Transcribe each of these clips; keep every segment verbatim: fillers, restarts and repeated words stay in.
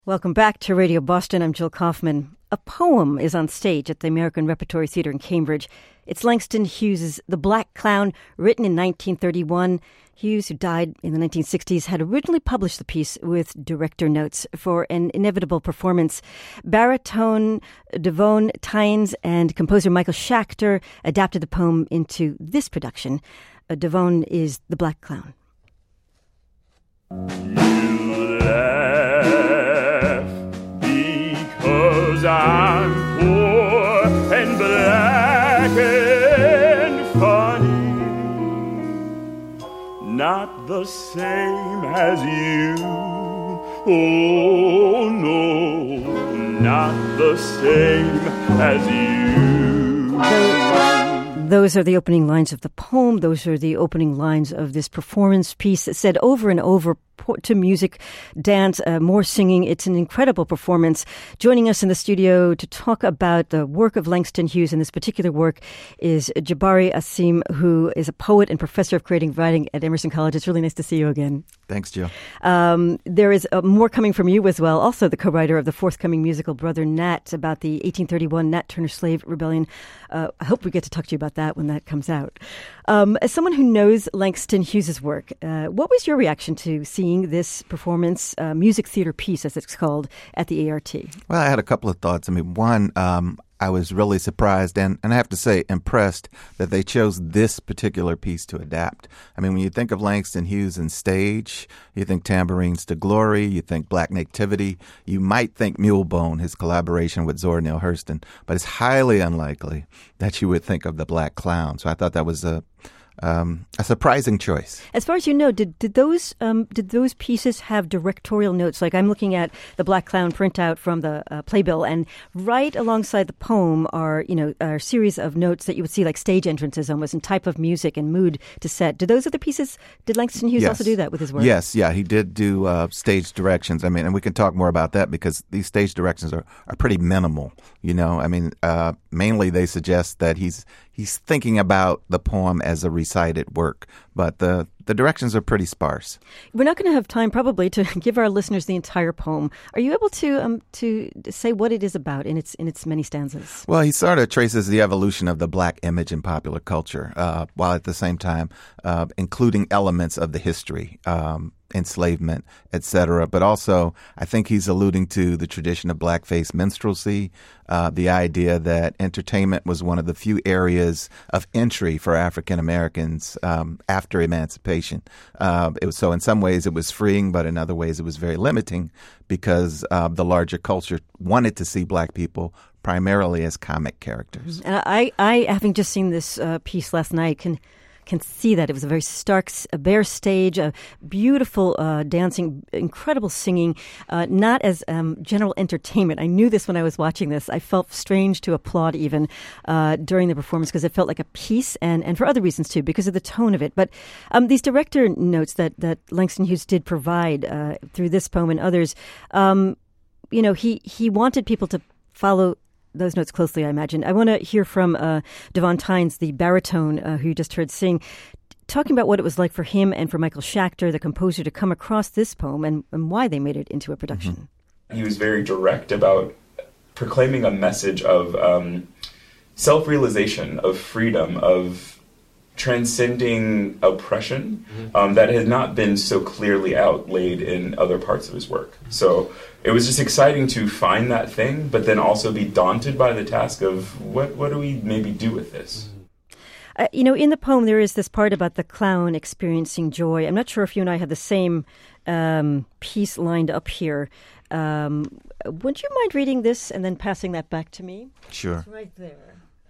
Welcome back to Radio Boston. I'm Jill Kaufman. A poem is on stage at the American Repertory Theatre in Cambridge. It's Langston Hughes' The Black Clown, written in nineteen thirty-one. Hughes, who died in the nineteen sixties, had originally published the piece with director notes for an inevitable performance. Baritone Devon Tynes and composer Michael Schachter adapted the poem into this production. Uh, Devon is The Black Clown. You laugh because I'm poor and black and funny, not the same as you. Oh no, not the same as you. Those are the opening lines of the poem. Those are the opening lines of this performance piece said over and over to music, dance, uh, more singing. It's an incredible performance. Joining us in the studio to talk about the work of Langston Hughes in this particular work is Jabari Asim, who is a poet and professor of creative writing at Emerson College. It's really nice to see you again. Thanks, Jill. Um, there is uh, more coming from you as well. Also the co-writer of the forthcoming musical Brother Nat about the eighteen thirty-one Nat Turner Slave Rebellion. Uh, I hope we get to talk to you about that when that comes out. Um, as someone who knows Langston Hughes' work, uh, what was your reaction to seeing this performance, uh, music theater piece, as it's called, at the A R T? Well, I had a couple of thoughts. I mean, one, um, I was really surprised and, and I have to say impressed that they chose this particular piece to adapt. I mean, when you think of Langston Hughes and stage, you think Tambourines to Glory, you think Black Nativity, you might think Mulebone, his collaboration with Zora Neale Hurston, but it's highly unlikely that you would think of The Black Clown. So I thought that was a Um, a surprising choice. As far as you know, did did those um, did those pieces have directorial notes? Like I'm looking at the Black Clown printout from the uh, playbill, and right alongside the poem are you know are a series of notes that you would see like stage entrances almost, and type of music and mood to set. Did those other pieces? Did Langston Hughes yes. also do that with his work? Yes, yeah, he did do uh, stage directions. I mean, and we can talk more about that because these stage directions are, are pretty minimal. You know, I mean, uh, mainly they suggest that he's he's thinking about the poem as a recited work, but the the directions are pretty sparse. We're not going to have time probably to give our listeners the entire poem. Are you able to um, to say what it is about in its in its many stanzas? Well, he sort of traces the evolution of the black image in popular culture, uh, while at the same time uh, including elements of the history. Um, enslavement, et cetera. But also, I think he's alluding to the tradition of blackface minstrelsy, uh, the idea that entertainment was one of the few areas of entry for African Americans um, after emancipation. Uh, it was, so in some ways it was freeing, but in other ways it was very limiting because uh, the larger culture wanted to see black people primarily as comic characters. And I, I having just seen this uh, piece last night, can can see that it was a very stark, a bare stage, a beautiful uh, dancing, incredible singing, uh, not as um, general entertainment. I knew this when I was watching this. I felt strange to applaud even uh, during the performance because it felt like a piece, and, and for other reasons too, because of the tone of it. But um, these director notes that, that Langston Hughes did provide uh, through this poem and others, um, you know, he, he wanted people to follow those notes closely, I imagine. I want to hear from uh, Devon Tynes, the baritone uh, who you just heard sing, talking about what it was like for him and for Michael Schachter, the composer, to come across this poem and, and why they made it into a production. Mm-hmm. He was very direct about proclaiming a message of um, self-realization, of freedom, of transcending oppression mm-hmm. um, that had not been so clearly outlaid in other parts of his work. So it was just exciting to find that thing, but then also be daunted by the task of what, what do we maybe do with this? Uh, you know, in the poem, there is this part about the clown experiencing joy. I'm not sure if you and I have the same um, piece lined up here. Um, would you mind reading this and then passing that back to me? Sure. It's right there.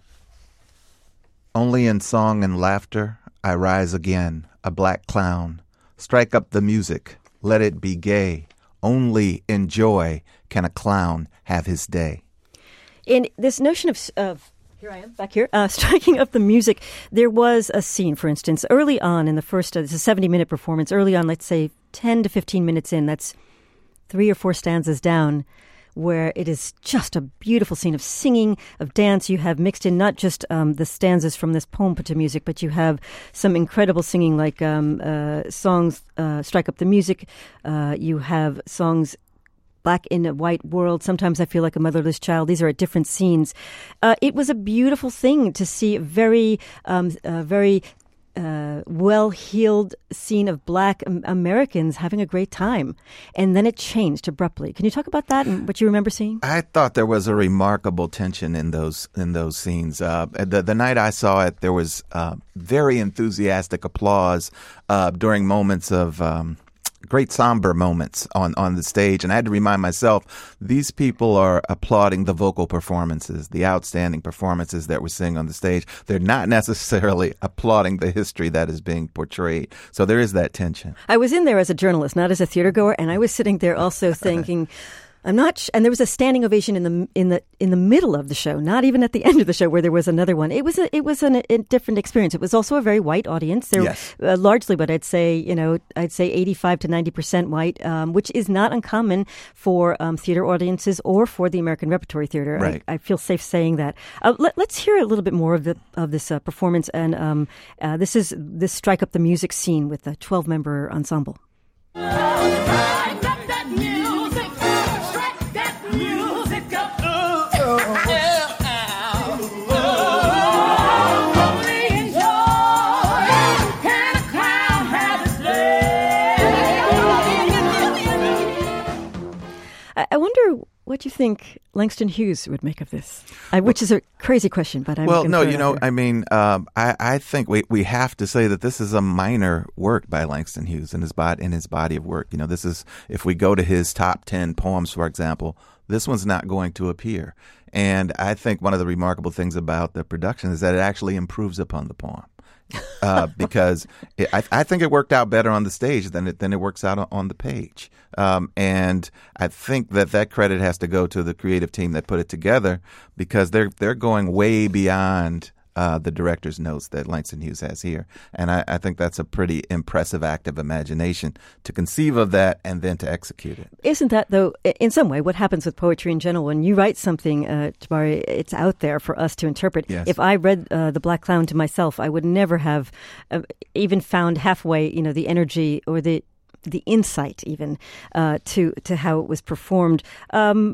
Only in song and laughter I rise again, a black clown. Strike up the music, let it be gay. Only in joy can a clown have his day. In this notion of, of here I am, back here, uh, striking up the music, there was a scene, for instance, early on in the first, uh, it's a seventy-minute performance, early on, let's say ten to fifteen minutes in, that's three or four stanzas down, where it is just a beautiful scene of singing, of dance. You have mixed in not just um, the stanzas from this poem put to music, but you have some incredible singing like um, uh, songs, uh, Strike Up the Music. Uh, you have songs Black in a White World, Sometimes I Feel Like a Motherless Child. These are at different scenes. Uh, it was a beautiful thing to see very, um, uh, very uh, well-heeled scene of Black um, Americans having a great time. And then it changed abruptly. Can you talk about that and what you remember seeing? I thought there was a remarkable tension in those in those scenes. Uh, the, the night I saw it, there was uh, very enthusiastic applause uh, during moments of... Um, great somber moments on, on the stage. And I had to remind myself, these people are applauding the vocal performances, the outstanding performances that we're seeing on the stage. They're not necessarily applauding the history that is being portrayed. So there is that tension. I was in there as a journalist, not as a theater goer, and I was sitting there also thinking... I'm not, sh- and there was a standing ovation in the in the in the middle of the show, not even at the end of the show where there was another one. It was a, it was an, a different experience. It was also a very white audience. There, yes. uh, largely, but I'd say you know I'd say eighty-five to ninety percent white, um, which is not uncommon for um, theater audiences or for the American Repertory Theater. Right. I, I feel safe saying that. Uh, let, let's hear a little bit more of the of this uh, performance, and um, uh, this is this Strike Up the Music scene with the twelve member ensemble. I wonder what you think Langston Hughes would make of this, I, which is a crazy question, but I'm well, no, you know, there. I mean, um, I, I think we we have to say that this is a minor work by Langston Hughes in his body in his body of work. You know, this is if we go to his top ten poems, for example, this one's not going to appear. And I think one of the remarkable things about the production is that it actually improves upon the poem. uh, because it, I, I think it worked out better on the stage than it than it works out on, on the page. Um, and I think that that credit has to go to the creative team that put it together because they're they're going way beyond uh, the director's notes that Langston Hughes has here. And I, I think that's a pretty impressive act of imagination to conceive of that and then to execute it. Isn't that, though, in some way, what happens with poetry in general? When you write something, uh, Jabari, it's out there for us to interpret. Yes. If I read uh, The Black Clown to myself, I would never have uh, even found halfway, you know, the energy or the the insight even uh, to to how it was performed. Um,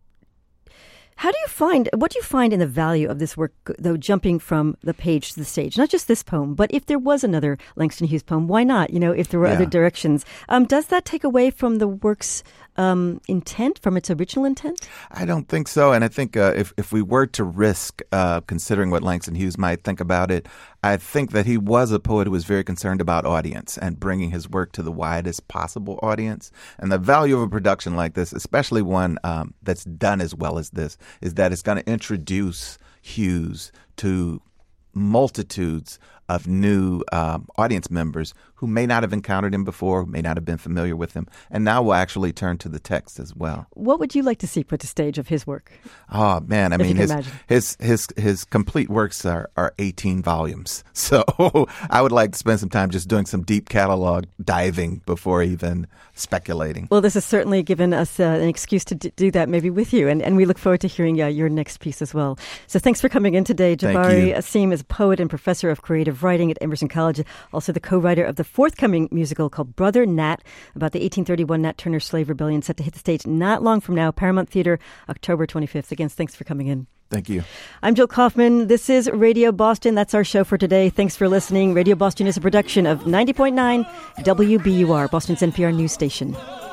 How do you find, what do you find in the value of this work, though, jumping from the page to the stage? Not just this poem, but if there was another Langston Hughes poem, why not? You know, if there were yeah. other directions. Um, does that take away from the work's um, intent, from its original intent? I don't think so. And I think uh, if, if we were to risk uh, considering what Langston Hughes might think about it, I think that he was a poet who was very concerned about audience and bringing his work to the widest possible audience. And the value of a production like this, especially one um, that's done as well as this, is that it's going to introduce Hughes to multitudes of new um, audience members who may not have encountered him before, may not have been familiar with him, and now will actually turn to the text as well. What would you like to see put to stage of his work? Oh man, I if mean his, imagine. his his his complete works are, are eighteen volumes. So I would like to spend some time just doing some deep catalog diving before even speculating. Well, this has certainly given us uh, an excuse to d- do that maybe with you, and, and we look forward to hearing uh, your next piece as well. So thanks for coming in today. Jabari Asim is a poet and professor of creative writing at Emerson College, also the co-writer of the forthcoming musical called Brother Nat, about the eighteen thirty-one Nat Turner slave rebellion, set to hit the stage not long from now, Paramount Theater, October twenty-fifth. Again, thanks for coming in. Thank you. I'm Jill Kaufman. This is Radio Boston. That's our show for today. Thanks for listening. Radio Boston is a production of ninety point nine W B U R, Boston's N P R news station.